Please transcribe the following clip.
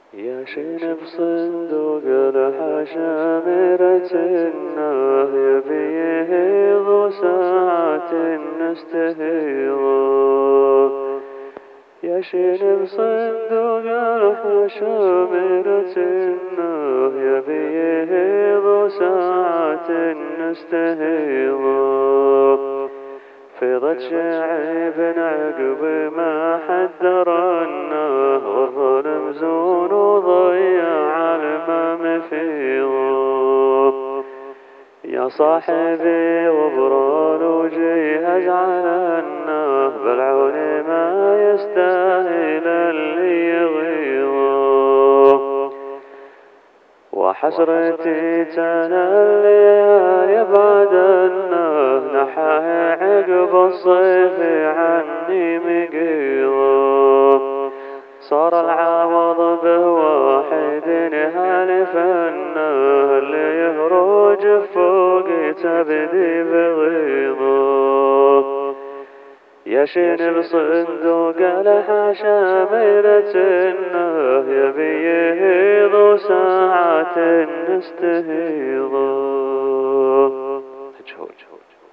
يا شين بصندوق الحشامرة الناه يبيض وساعة نستهيضه. يا شين بصندوق الحشامرة الناه يبيض وساعة نستهيضه. فيضت شعيب عقب ما حذر الناه والظلم زون وضيع المام فيضه. يا صاحبي وبران وجهز على الناه بالعون ما يستاهل اللي يغيظه. وحسرتي تنالي بعد الناه نحاه عقب الصيف عني مقيضه. صار العوض بواحد هالف الناه اللي يهرج فوق تبدي بغيظه. يا شين بصندوق الحشامرة الناه يبيض وساعة نستهيضه.